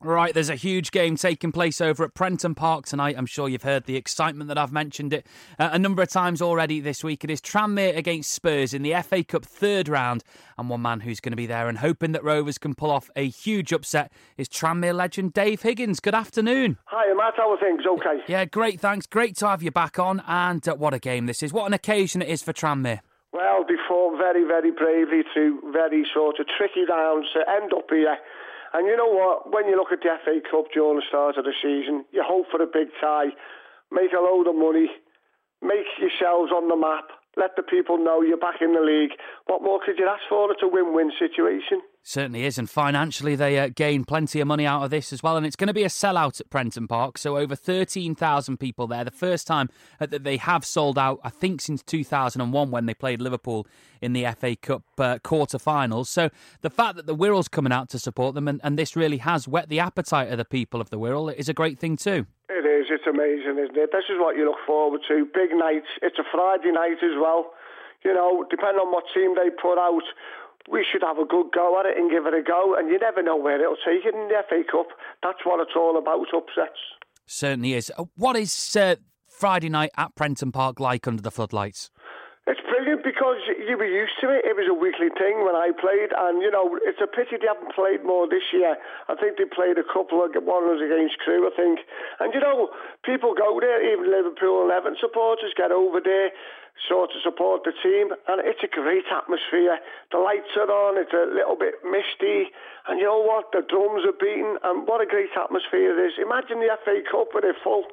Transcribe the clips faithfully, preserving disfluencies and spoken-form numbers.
Right, there's a huge game taking place over at Prenton Park tonight. I'm sure you've heard the excitement that I've mentioned it uh, a number of times already this week. It is Tranmere against Spurs in the F A Cup third round. And one man who's going to be there and hoping that Rovers can pull off a huge upset is Tranmere legend Dave Higgins. Good afternoon. Hi, Matt. How are things? Okay. Yeah, great, thanks. Great to have you back on. And uh, what a game this is. What an occasion it is for Tranmere. Well, they fought very, very bravely through very sort of tricky rounds to end up here. And you know what? When you look at the F A Cup during the start of the season, you hope for a big tie, make a load of money, make yourselves on the map, let the people know you're back in the league. What more could you ask for? It's a win-win situation. Certainly is, and financially they uh, gain plenty of money out of this as well, and it's going to be a sellout at Prenton Park, so over thirteen thousand people there. The first time uh, that they have sold out, I think, since two thousand one when they played Liverpool in the F A Cup uh, quarter-finals. So the fact that the Wirral's coming out to support them, and, and this really has whet the appetite of the people of the Wirral, is a great thing too. It is, it's amazing, isn't it? This is what you look forward to. Big nights. It's a Friday night as well. You know, depending on what team they put out, we should have a good go at it and give it a go, and you never know where it'll take it in the F A Cup. That's what it's all about, upsets. Certainly is. What is uh, Friday night at Prenton Park like under the floodlights? It's brilliant because you were used to it. It was a weekly thing when I played, and, you know, it's a pity they haven't played more this year. I think they played a couple of, one was against Crewe, I think. And, you know, people go there, even Liverpool and Everton supporters get over there, sort of support the team, and it's a great atmosphere. The lights are on, it's a little bit misty, and you know what, the drums are beating, and what a great atmosphere it is. Imagine the F A Cup with it full.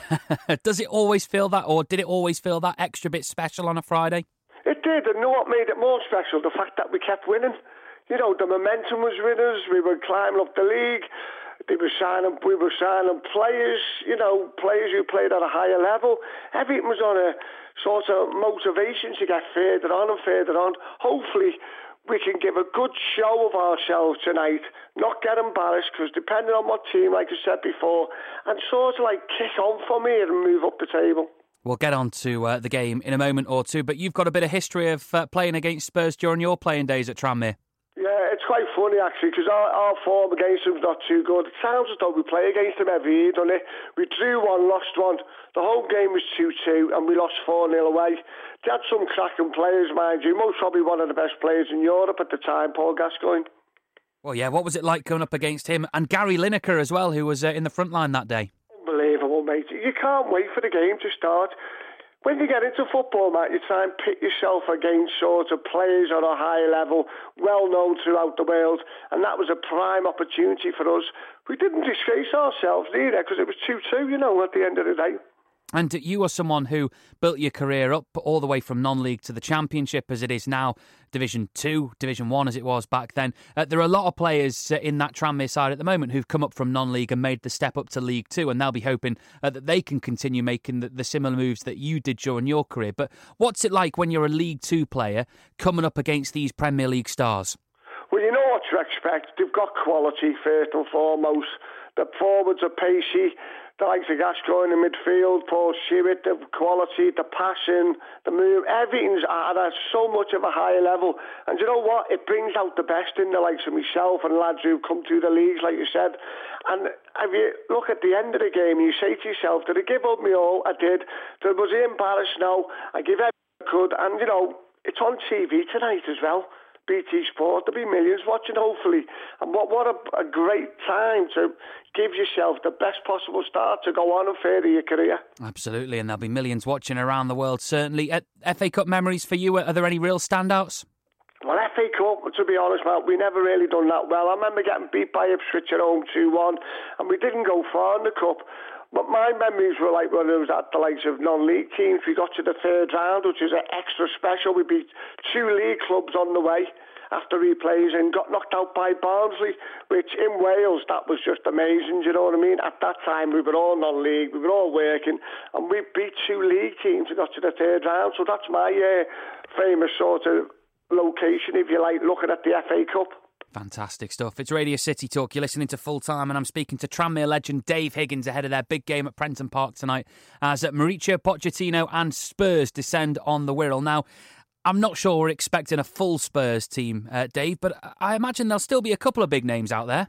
Does it always feel that, or did it always feel that extra bit special on a Friday? It did, and you know what made it more special? The fact that we kept winning. You know, the momentum was with us, we were climbing up the league, they were signing, we were signing players, you know, players who played at a higher level. Everything was on a sort of motivation to get further on and further on. Hopefully we can give a good show of ourselves tonight, not get embarrassed, because depending on what team, like I said before, and sort of like kick on from here and move up the table. We'll get on to uh, the game in a moment or two, but you've got a bit of history of uh, playing against Spurs during your playing days at Tranmere. Yeah, it's quite funny actually, because our, our form against them's not too good. It sounds as though we play against them every year, doesn't it? We drew one, lost one. The whole game was two two, and we lost four nil away. They had some cracking players, mind you. Most probably one of the best players in Europe at the time, Paul Gascoigne. Well, yeah, what was it like going up against him? And Gary Lineker as well, who was uh, in the front line that day. Unbelievable, mate. You can't wait for the game to start. When you get into football, Matt, you try and pit yourself against sort of players on a high level, well known throughout the world, and that was a prime opportunity for us. We didn't disgrace ourselves either, because it was two two, you know, at the end of the day. And you are someone who built your career up all the way from non-league to the Championship as it is now, Division two, Division one as it was back then. Uh, there are a lot of players uh, in that Tranmere side at the moment who've come up from non-league and made the step up to League two, and they'll be hoping uh, that they can continue making the, the similar moves that you did during your career. But what's it like when you're a League two player coming up against these Premier League stars? Well, you know what to expect. They've got quality, first and foremost. The forwards are pacey. The likes of Gascoigne in midfield, Paul Shewitt, the quality, the passion, the move, everything's at a, so much of a higher level. And you know what? It brings out the best in the likes of myself and lads who've come through the leagues, like you said. And if you look at the end of the game, you say to yourself, did I give up my all? I did. Was I embarrassed? No. I give everything I could. And, you know, it's on T V tonight as well. B T Sport, there'll be millions watching, hopefully. And what what a, a great time to give yourself the best possible start to go on and further your career. Absolutely, and there'll be millions watching around the world, certainly. Uh, F A Cup memories for you, are there any real standouts? Well, F A Cup, to be honest, Matt, we never really done that well. I remember getting beat by Ipswich at home two one, and we didn't go far in the Cup. But my memories were like when it was at the likes of non-league teams. We got to the third round, which is extra special. We beat two league clubs on the way after replays and got knocked out by Barnsley, which in Wales, that was just amazing, do you know what I mean? At that time, we were all non-league, we were all working, and we beat two league teams and got to the third round. So that's my uh, famous sort of location, if you like, looking at the F A Cup. Fantastic stuff. It's Radio City Talk. You're listening to Full Time, and I'm speaking to Tranmere legend Dave Higgins ahead of their big game at Prenton Park tonight as Mauricio Pochettino and Spurs descend on the Wirral. Now, I'm not sure we're expecting a full Spurs team, uh, Dave, but I imagine there'll still be a couple of big names out there.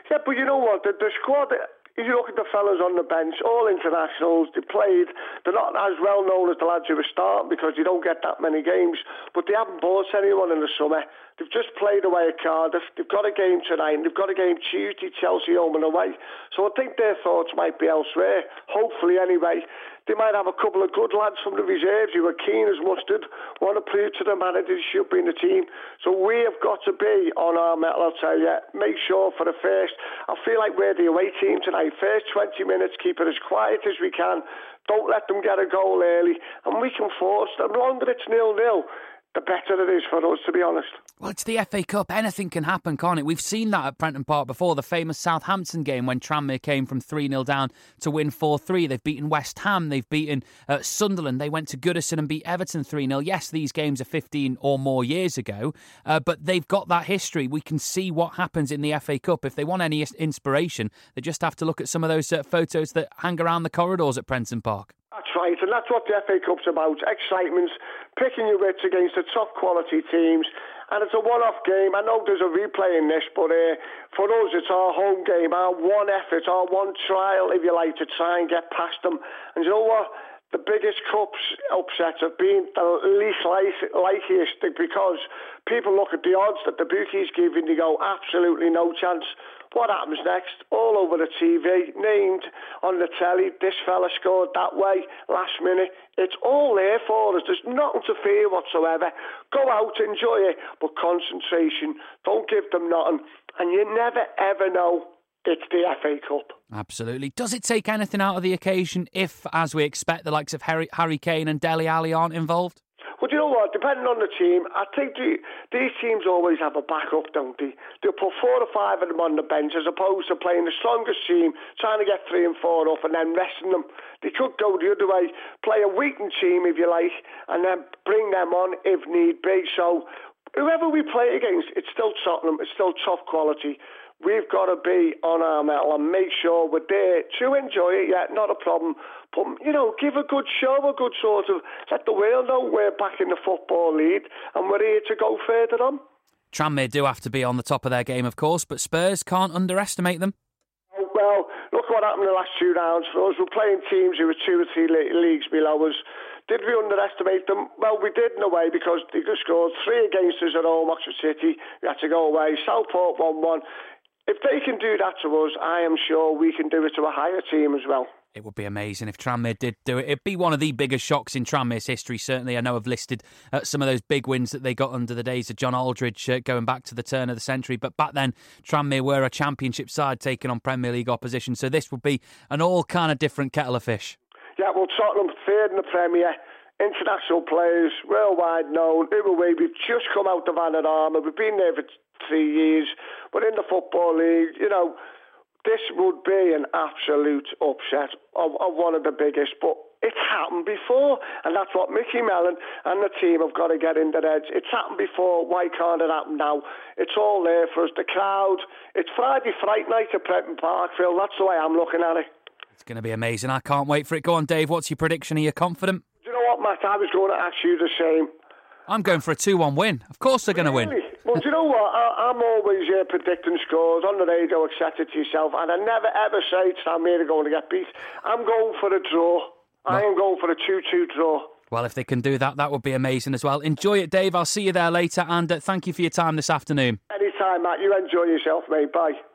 Yeah, but you know what? The, the squad, if you look at the fellas on the bench, all internationals, they played. They're not as well known as the lads who were starting because they don't get that many games, but they haven't bought anyone in the summer. They've just played away at Cardiff. They've got a game tonight, and they've got a game Tuesday, Chelsea home and away. So I think their thoughts might be elsewhere. Hopefully, anyway. They might have a couple of good lads from the reserves who are keen as mustard, want to prove to the manager they should be in the team. So we have got to be on our mettle, I'll tell you. Make sure for the first, I feel like we're the away team tonight. First twenty minutes, keep it as quiet as we can. Don't let them get a goal early. And we can force them. The longer it's nil-nil, the better it is for us, to be honest. Well, it's the F A Cup. Anything can happen, can't it? We've seen that at Prenton Park before. The famous Southampton game when Tranmere came from three nil down to win four three. They've beaten West Ham. They've beaten uh, Sunderland. They went to Goodison and beat Everton three nil. Yes, these games are fifteen or more years ago, uh, but they've got that history. We can see what happens in the F A Cup. If they want any inspiration, they just have to look at some of those uh, photos that hang around the corridors at Prenton Park. That's right, and that's what the F A Cup's about. Excitement, picking your wits against the top quality teams, and it's a one-off game. I know there's a replay in this, but uh, for us it's our home game, our one effort, our one trial, if you like, to try and get past them. And you know what? The biggest cups upsets have been the least likeliest, because people look at the odds that the bookies give and they go, absolutely no chance. What happens next? All over the T V, named on the telly, this fella scored that way, last minute. It's all there for us. There's nothing to fear whatsoever. Go out, enjoy it, but concentration. Don't give them nothing. And you never, ever know it's the F A Cup. Absolutely. Does it take anything out of the occasion if, as we expect, the likes of Harry, Harry Kane and Dele Alli aren't involved? Well, do you know what? Depending on the team, I think the, these teams always have a backup, don't they? They'll put four or five of them on the bench as opposed to playing the strongest team, trying to get three and four up and then resting them. They could go the other way, play a weakened team, if you like, and then bring them on if need be. So whoever we play against, it's still Tottenham, it's still top quality. We've got to be on our mettle and make sure we're there to enjoy it, yeah, not a problem. But, you know, give a good show, a good sort of, let the world know we're back in the Football League and we're here to go further on. Tranmere do have to be on the top of their game, of course, but Spurs can't underestimate them. Well, look what happened in the last two rounds for us. We're playing teams who were two or three leagues below us. Did we underestimate them? Well, we did in a way, because they scored three against us at home, Oxford City. We had to go away. Southport one one. If they can do that to us, I am sure we can do it to a higher team as well. It would be amazing if Tranmere did do it. It'd be one of the biggest shocks in Tranmere's history, certainly. I know I've listed uh, some of those big wins that they got under the days of John Aldridge, uh, going back to the turn of the century. But back then, Tranmere were a championship side taking on Premier League opposition. So this would be an all kind of different kettle of fish. Yeah, well, Tottenham third in the Premier. International players, worldwide known. We've just come out of Van Armour. We've been there for three years. We're in the Football League. You know, this would be an absolute upset of, of one of the biggest. But it's happened before, and that's what Mickey Mellon and the team have got to get in their heads. It's happened before. Why can't it happen now? It's all there for us. The crowd. It's Friday Fright Night at Prenton Park, Phil. That's the way I'm looking at it. It's going to be amazing. I can't wait for it. Go on, Dave. What's your prediction? Are you confident? Do you know what, Matt? I was going to ask you the same. I'm going for a two one win. Of course they're going to really? win. Well, do you know what? I, I'm always uh, predicting scores on the radio, et cetera, to yourself, and I never ever say Tranmere are going to get beat. I'm going for a draw. Well, I am going for a two two draw. Well, if they can do that, that would be amazing as well. Enjoy it, Dave. I'll see you there later, and uh, thank you for your time this afternoon. Anytime, Matt. You enjoy yourself, mate. Bye.